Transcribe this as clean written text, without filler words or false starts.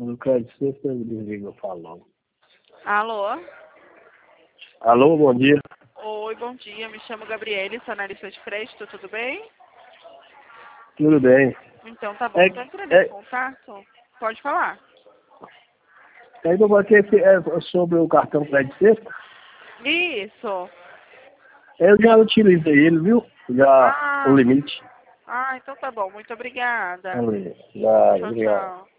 do crédito sexta, desliga, eu falo logo. Alô? Alô, bom dia. Oi, bom dia. Me chamo Gabriele, sou analista de crédito, tudo bem? Tudo bem. Então tá bom. Tô entrando em contato. Pode falar. Então, porque é sobre o cartão crédito sexta, Isso. eu já utilizei ele, viu? Já o limite. Então tá bom. Muito obrigada. Já, Tchau, obrigado. tchau.